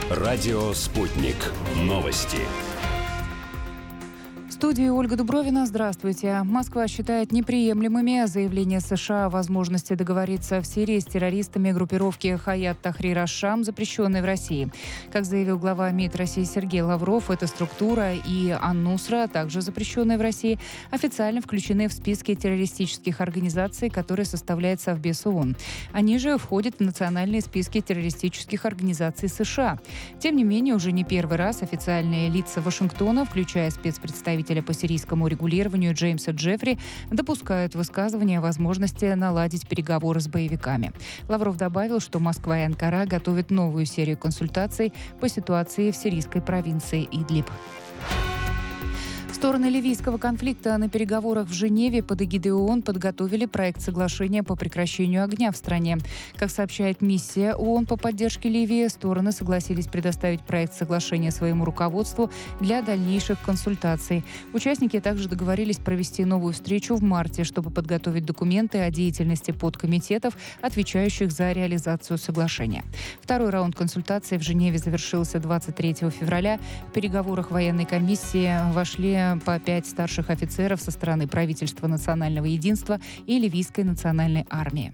Радио «Спутник». Новости. В студии Ольга Дубровина. Здравствуйте. Москва считает неприемлемыми заявления США о возможности договориться в Сирии с террористами группировки Хаят Тахрир аш-Шам, запрещенной в России. Как заявил глава МИД России Сергей Лавров, эта структура и Ан-Нусра, также запрещенные в России, официально включены в списки террористических организаций, которые составляет Совбез ООН. Они же входят в национальные списки террористических организаций США. Тем не менее, уже не первый раз официальные лица Вашингтона, включая спецпредставителя по сирийскому регулированию Джеймса Джеффри, допускают высказывания о возможности наладить переговоры с боевиками. Лавров добавил, что Москва и Анкара готовят новую серию консультаций по ситуации в сирийской провинции Идлиб. Стороны ливийского конфликта на переговорах в Женеве под эгидой ООН подготовили проект соглашения по прекращению огня в стране. Как сообщает миссия ООН по поддержке Ливии, стороны согласились предоставить проект соглашения своему руководству для дальнейших консультаций. Участники также договорились провести новую встречу в марте, чтобы подготовить документы о деятельности подкомитетов, отвечающих за реализацию соглашения. Второй раунд консультаций в Женеве завершился 23 февраля. В переговорах военной комиссии вошли по 5 старших офицеров со стороны правительства национального единства и ливийской национальной армии.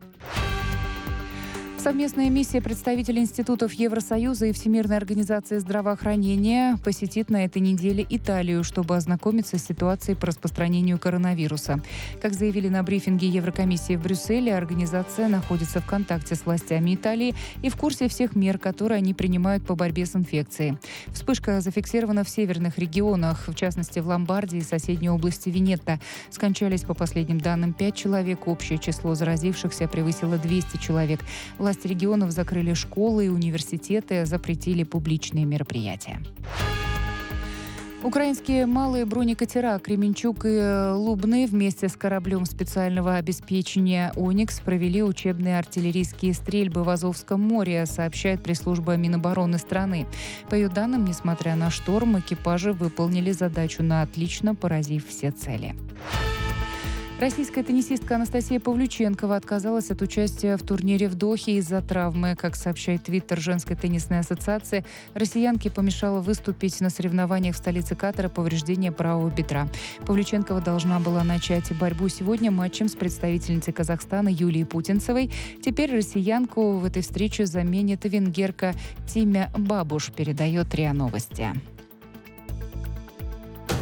Совместная миссия представителей институтов Евросоюза и Всемирной организации здравоохранения посетит на этой неделе Италию, чтобы ознакомиться с ситуацией по распространению коронавируса. Как заявили на брифинге Еврокомиссии в Брюсселе, организация находится в контакте с властями Италии и в курсе всех мер, которые они принимают по борьбе с инфекцией. Вспышка зафиксирована в северных регионах, в частности в Ломбардии и соседней области Венето. Скончались, по последним данным, 5 человек. Общее число заразившихся превысило 200 человек. Власти регионов закрыли школы и университеты, запретили публичные мероприятия. Украинские малые бронекатера «Кременчуг» и «Лубны» вместе с кораблем специального обеспечения «Оникс» провели учебные артиллерийские стрельбы в Азовском море, сообщает пресс-служба Минобороны страны. По ее данным, несмотря на шторм, экипажи выполнили задачу на отлично, поразив все цели. Российская теннисистка Анастасия Павлюченкова отказалась от участия в турнире в Дохе из-за травмы. Как сообщает твиттер Женской теннисной ассоциации, россиянке помешало выступить на соревнованиях в столице Катара повреждение правого бедра. Павлюченкова должна была начать борьбу сегодня матчем с представительницей Казахстана Юлией Путинцевой. Теперь россиянку в этой встрече заменит венгерка Тимя Бабуш, передает РИА Новости.